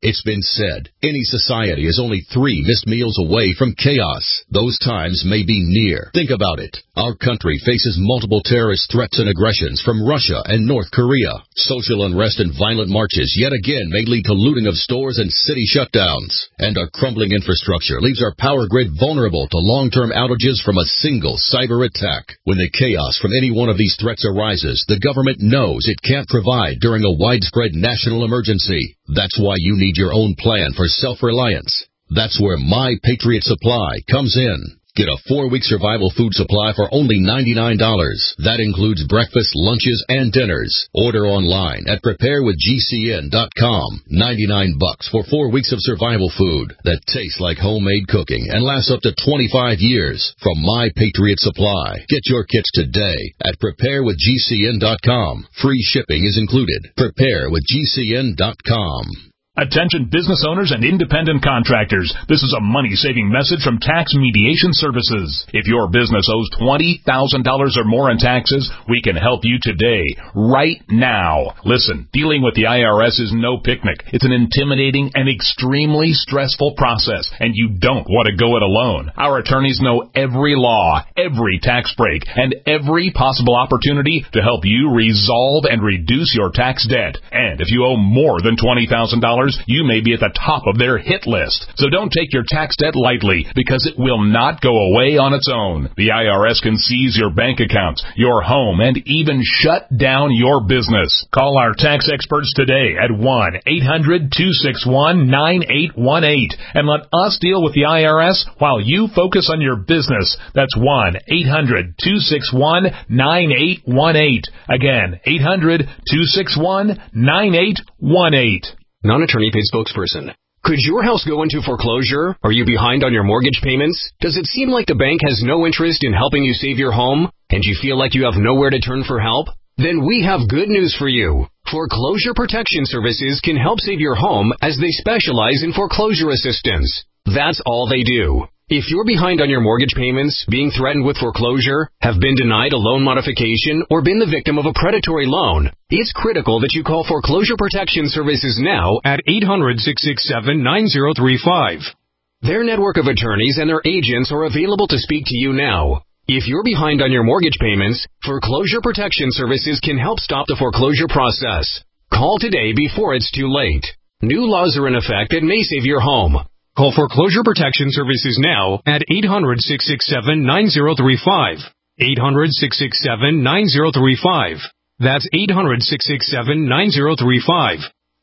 It's been said, any society is only three missed meals away from chaos. Those times may be near. Think about it. Our country faces multiple terrorist threats and aggressions from Russia and North Korea. Social unrest and violent marches yet again may lead to looting of stores and city shutdowns. And our crumbling infrastructure leaves our power grid vulnerable to long-term outages from a single cyber attack. When the chaos from any one of these threats arises, the government knows it can't provide during a widespread national emergency. That's why you need your own plan for self-reliance. That's where My Patriot Supply comes in. Get a four-week survival food supply for only ninety-nine dollars. That includes breakfast, lunches, and dinners. Order online at prepare with G C N dot com. ninety-nine bucks for four weeks of survival food that tastes like homemade cooking and lasts up to twenty-five years from My Patriot Supply. Get your kits today at prepare with G C N dot com. Free shipping is included. prepare with G C N dot com. Attention business owners and independent contractors. This is a money-saving message from Tax Mediation Services. If your business owes twenty thousand dollars or more in taxes, we can help you today, right now. Listen, dealing with the I R S is no picnic. It's an intimidating and extremely stressful process, and you don't want to go it alone. Our attorneys know every law, every tax break, and every possible opportunity to help you resolve and reduce your tax debt. And if you owe more than twenty thousand dollars, you may be at the top of their hit list. So don't take your tax debt lightly, because it will not go away on its own. The I R S can seize your bank accounts, your home, and even shut down your business. Call our tax experts today at one eight hundred two six one nine eight one eight and let us deal with the I R S while you focus on your business. That's one eight hundred two six one nine eight one eight. Again, eight hundred two six one nine eight one eight. Non-attorney paid spokesperson. Could your house go into foreclosure? Are you behind on your mortgage payments? Does it seem like the bank has no interest in helping you save your home? And you feel like you have nowhere to turn for help? Then we have good news for you. Foreclosure Protection Services can help save your home as they specialize in foreclosure assistance. That's all they do. If you're behind on your mortgage payments, being threatened with foreclosure, have been denied a loan modification, or been the victim of a predatory loan, it's critical that you call Foreclosure Protection Services now at eight hundred six six seven nine zero three five. Their network of attorneys and their agents are available to speak to you now. If you're behind on your mortgage payments, Foreclosure Protection Services can help stop the foreclosure process. Call today before it's too late. New laws are in effect that may save your home. Call Foreclosure Protection Services now at eight hundred six six seven nine zero three five. eight hundred six six seven nine zero three five. That's eight hundred six six seven nine zero three five.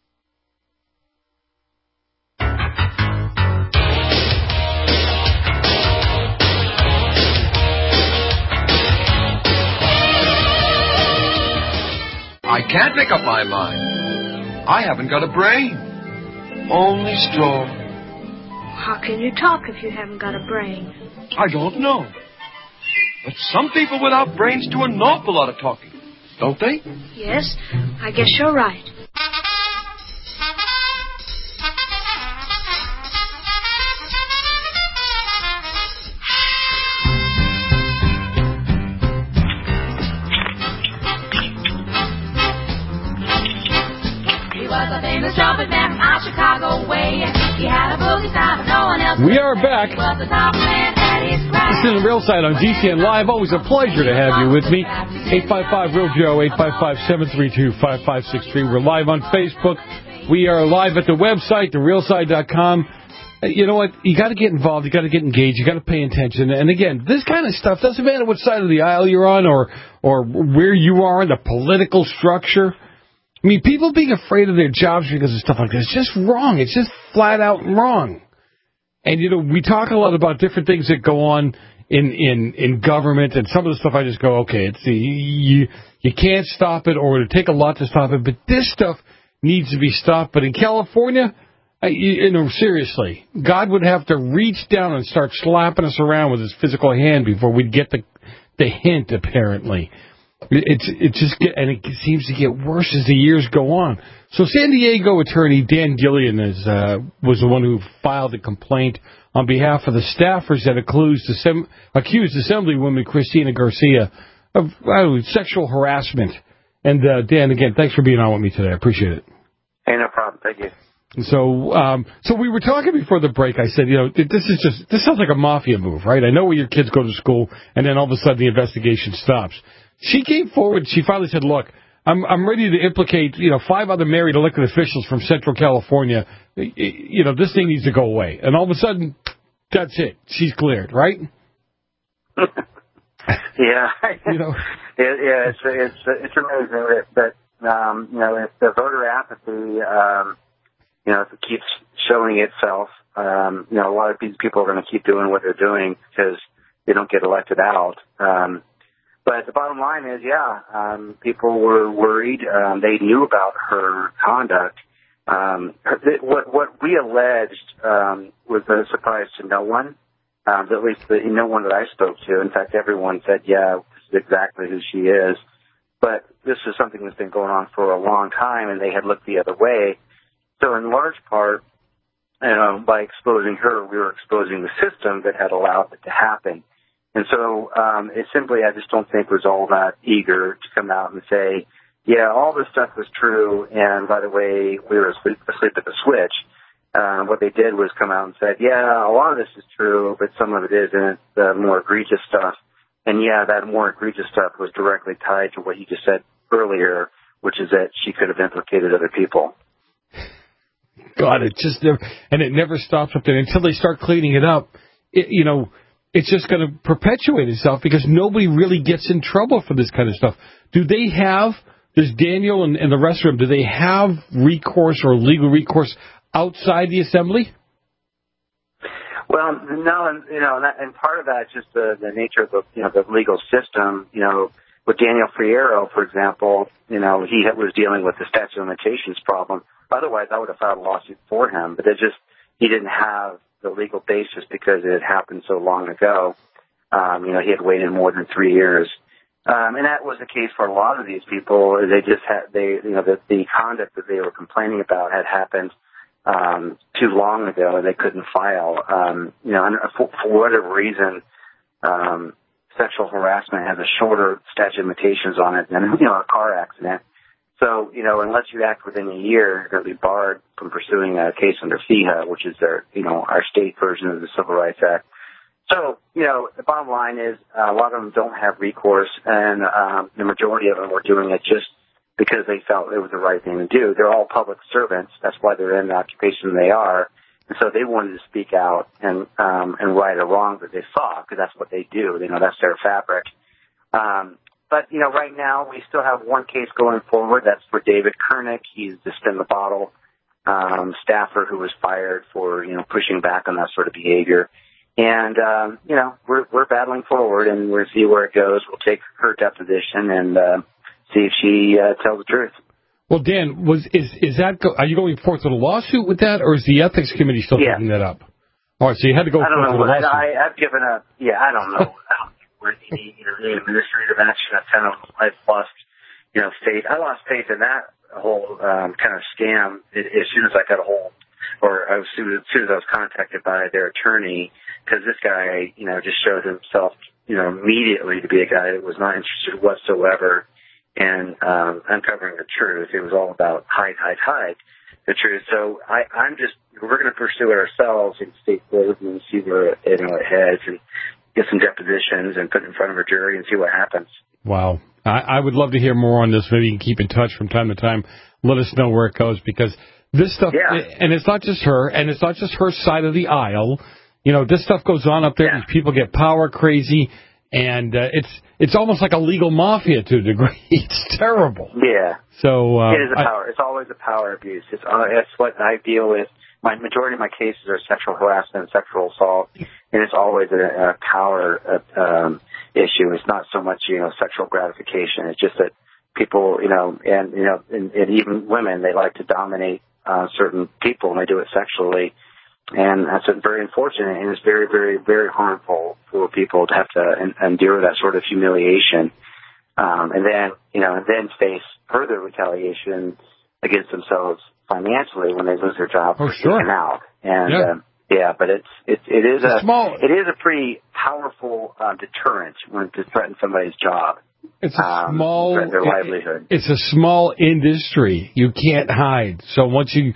I can't make up my mind. I haven't got a brain. Only straw. How can you talk if you haven't got a brain? I don't know. But some people without brains do an awful lot of talking, don't they? Yes, I guess you're right. He was a famous trumpet man from our Chicago way. He had a boogie style, but no one else. We are back. He was the top man at his craft. This is the Real Side on G C N Live. Always a pleasure to have you with me. eight five five real Joe, eight five five, seven three two, five five six three. We're live on Facebook. We are live at the website, the real side dot com. You know what? You got to get involved. You got to get engaged. You got to pay attention. And again, this kind of stuff doesn't matter what side of the aisle you're on or or where you are in the political structure. I mean, people being afraid of their jobs because of stuff like this is just wrong. It's just flat out wrong. And, you know, we talk a lot about different things that go on in, in, in government, and some of the stuff I just go, okay, it's you, you can't stop it, or it'll take a lot to stop it, but this stuff needs to be stopped. But in California, I, you know, seriously, God would have to reach down and start slapping us around with his physical hand before we'd get the the hint, apparently. It's it just get, and it seems to get worse as the years go on. So San Diego attorney Dan Gillian is uh, was the one who filed a complaint on behalf of the staffers that accused, accused Assemblywoman Cristina Garcia of uh, sexual harassment. And uh, Dan, again, thanks for being on with me today. I appreciate it. Hey, no problem. Thank you. So, um, so we were talking before the break. I said, you know, this is just this sounds like a mafia move, right? I know where your kids go to school, and then all of a sudden the investigation stops. She came forward. She finally said, "Look, I'm I'm ready to implicate, you know, five other married elected officials from Central California. You know, this thing needs to go away." And all of a sudden, that's it. She's cleared, right? Yeah, you know, it, yeah, it's it's it's amazing that, that um, you know, if the voter apathy, um, you know, if it keeps showing itself, um, you know, a lot of these people are going to keep doing what they're doing because they don't get elected out. Um, but the bottom line is, yeah, um, people were worried. Um, they knew about her conduct. Um, her, what what we alleged um, was a surprise to no one. Um, at least the, no one that I spoke to. In fact, everyone said, yeah, this is exactly who she is. But this is something that's been going on for a long time, and they had looked the other way. So in large part, you know, by exposing her, we were exposing the system that had allowed it to happen. And so um, it simply, I just don't think, was all that eager to come out and say, yeah, all this stuff was true, and by the way, we were asleep, asleep at the switch. Uh, what they did was come out and said, yeah, a lot of this is true, but some of it isn't, the more egregious stuff. And yeah, that more egregious stuff was directly tied to what you just said earlier, which is that she could have implicated other people. God, it just never, and it never stops up there until they start cleaning it up. It, you know, it's just going to perpetuate itself because nobody really gets in trouble for this kind of stuff. Do they have, does Daniel and, and the rest of them, do they have recourse or legal recourse outside the assembly? Well, no, and you know, and, that, and part of that is just the, the nature of the you know the legal system. You know, with Daniel Fierro, for example, you know, he was dealing with the statute of limitations problem. Otherwise, I would have filed a lawsuit for him, but it just he didn't have the legal basis because it had happened so long ago. Um, you know, he had waited more than three years. Um, and that was the case for a lot of these people. They just had they you know the, the conduct that they were complaining about had happened Um, too long ago, and they couldn't file. Um, you know, and for, for whatever reason, um, sexual harassment has a shorter statute of limitations on it than, you know, a car accident. So, you know, unless you act within a year, you're going to be barred from pursuing a case under FEHA, which is their, you know, our state version of the Civil Rights Act. So, you know, the bottom line is uh, a lot of them don't have recourse, and um, the majority of them were doing it just because they felt it was the right thing to do. They're all public servants. That's why they're in the occupation they are. And so they wanted to speak out and um, and right a wrong that they saw, because that's what they do. You know, that's their fabric. Um, but, you know, right now we still have one case going forward. That's for David Kernick. He's the spin the bottle um, staffer who was fired for, you know, pushing back on that sort of behavior. And, um, you know, we're, we're battling forward, and we'll see where it goes. We'll take her deposition and uh, see if she uh, tells the truth. Well, Dan, was is is that go, are you going forth with a lawsuit with that, or is the ethics committee still yeah. picking that up? All right, so you had to go I don't forth know. with a lawsuit. I, I, I've given up. Yeah, I don't know. I don't think we're any, you know, any administrative action. I've kind of I've lost, you know, faith. I lost faith in that whole um, kind of scam as soon as I got a hold, or as soon as, as soon as I was contacted by their attorney, because this guy, you know, just showed himself, you know, immediately to be a guy that was not interested whatsoever and um, uncovering the truth. It was all about hide, hide, hide the truth. So I, I'm just, we're going to pursue it ourselves in state court and see where it, you know, it heads, and get some depositions and put it in front of a jury and see what happens. Wow. I, I would love to hear more on this. Maybe you can keep in touch from time to time. Let us know where it goes, because this stuff, yeah. and it's not just her, and it's not just her side of the aisle. You know, this stuff goes on up there, yeah. and people get power crazy. And uh, it's it's almost like a legal mafia to a degree. It's terrible. Yeah. So uh, it is a power. I, it's always a power abuse. It's uh, that's what I deal with. My majority of my cases are sexual harassment and sexual assault, and it's always a, a power uh, um, issue. It's not so much, you know, sexual gratification. It's just that people, you know, and you know, and, and even women, they like to dominate uh, certain people, and they do it sexually. And that's very unfortunate, and it's very, very, very harmful for people to have to en- endure that sort of humiliation, um, and then, you know, and then face further retaliation against themselves financially when they lose their job oh, for sure. speaking out. And yeah. Uh, yeah, but it's it, it is it's a small. it is a pretty powerful uh, deterrent when to threaten somebody's job. It's a um, small threaten their it, livelihood. It's a small industry. You can't hide. So once you.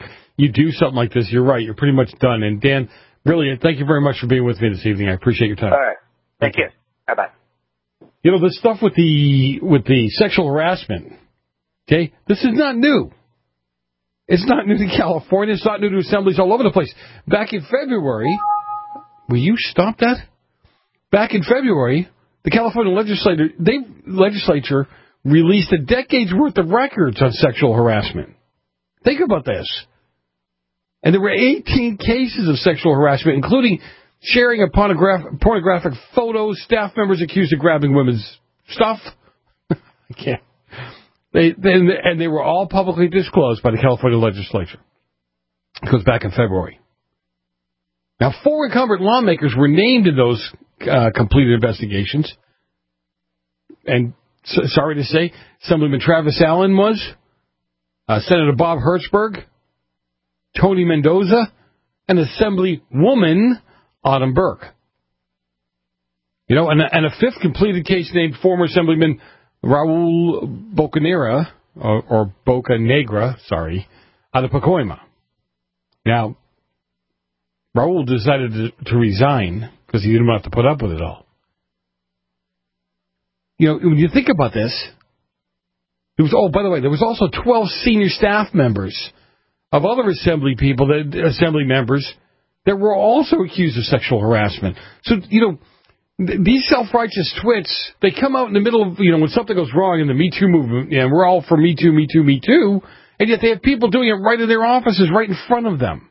you do something like this, you're right. You're pretty much done. And, Dan, really, thank you very much for being with me this evening. I appreciate your time. All right. Thank you. Bye-bye. You know, the stuff with the with the sexual harassment, okay, this is not new. It's not new to California. It's not new to assemblies all over the place. Back in February, will you stop that? Back in February, the California legislature, they, legislature released a decade's worth of records on sexual harassment. Think about this. And there were eighteen cases of sexual harassment, including sharing of pornograph- pornographic photos, staff members accused of grabbing women's stuff. I can't. They, they, and they were all publicly disclosed by the California legislature. It goes back in February. Now, four incumbent lawmakers were named in those uh, completed investigations. And so, sorry to say, Assemblyman Travis Allen was, uh, Senator Bob Hertzberg, Tony Mendoza, and Assemblywoman Autumn Burke. You know, and, and a fifth completed case named former Assemblyman Raul Bocanegra, or, or Bocanegra, sorry, out of Pacoima. Now, Raul decided to, to resign because he didn't want to put up with it all. You know, when you think about this, there was, oh, by the way, there was also twelve senior staff members of other assembly people, that assembly members, that were also accused of sexual harassment. So, you know, th- these self-righteous twits, they come out in the middle of, you know, when something goes wrong in the Me Too movement, and we're all for Me Too, Me Too, Me Too, and yet they have people doing it right in their offices, right in front of them.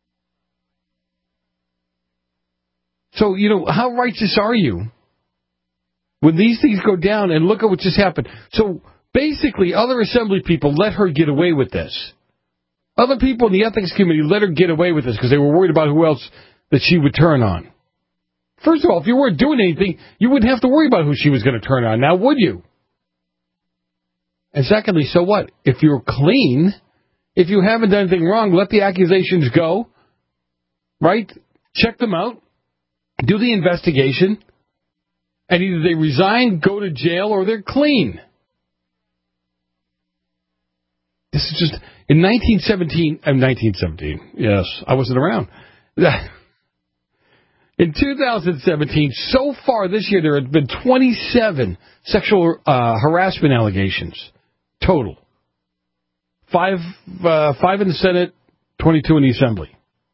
So, you know, how righteous are you when these things go down? And look at what just happened. So, basically, other assembly people let her get away with this. Other people in the ethics committee let her get away with this because they were worried about who else that she would turn on. First of all, if you weren't doing anything, you wouldn't have to worry about who she was going to turn on. Now, would you? And secondly, so what? If you're clean, if you haven't done anything wrong, let the accusations go, right? Check them out. Do the investigation. And either they resign, go to jail, or they're clean. This is just... In nineteen seventeen, uh, nineteen seventeen, yes, I wasn't around. In two thousand seventeen, so far this year, there have been twenty-seven sexual uh, harassment allegations total. Five, uh, five in the Senate, twenty-two in the Assembly.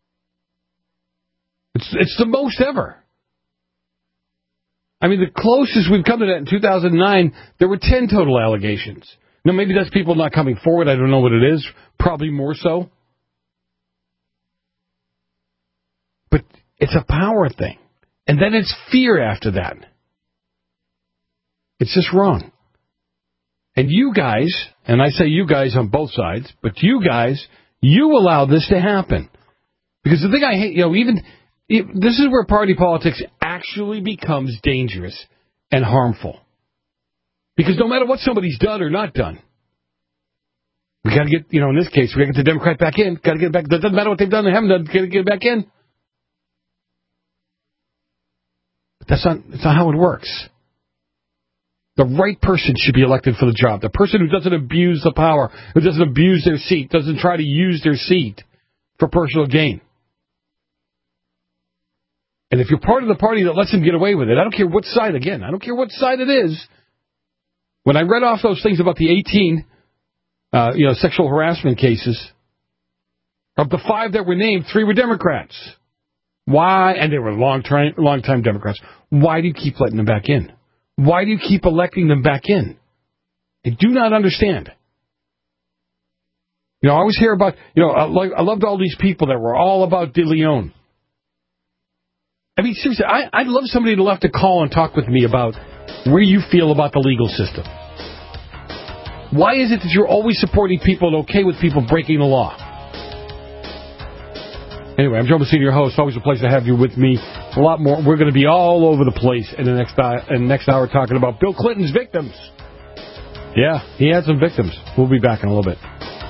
It's, it's the most ever. I mean, the closest we've come to that in two thousand nine, there were ten total allegations. Now, maybe that's people not coming forward. I don't know what it is. Probably more so. But it's a power thing. And then it's fear after that. It's just wrong. And you guys, and I say you guys on both sides, but you guys, you allow this to happen. Because the thing I hate, you know, even, this is where party politics actually becomes dangerous and harmful. Because no matter what somebody's done or not done, we got to get, you know, in this case, we got to get the Democrat back in. Got to get it back. It doesn't matter what they've done, they haven't done. Got to get it back in. But that's not, that's not how it works. The right person should be elected for the job. The person who doesn't abuse the power, who doesn't abuse their seat, doesn't try to use their seat for personal gain. And if you're part of the party that lets them get away with it, I don't care what side, again, I don't care what side it is. When I read off those things about the eighteen, uh, you know, sexual harassment cases, of the five that were named, three were Democrats. Why? And they were long-time, long-time Democrats. Why do you keep letting them back in? Why do you keep electing them back in? I do not understand. You know, I always hear about, you know, I, like, I loved all these people that were all about De Leon. I mean, seriously, I, I'd love somebody to left to call and talk with me about where you feel about the legal system. Why is it that you're always supporting people and okay with people breaking the law? Anyway, I'm Joe Messina, your host. Always a pleasure to have you with me. A lot more. We're going to be all over the place in the next uh, in the next hour talking about Bill Clinton's victims. Yeah, he had some victims. We'll be back in a little bit.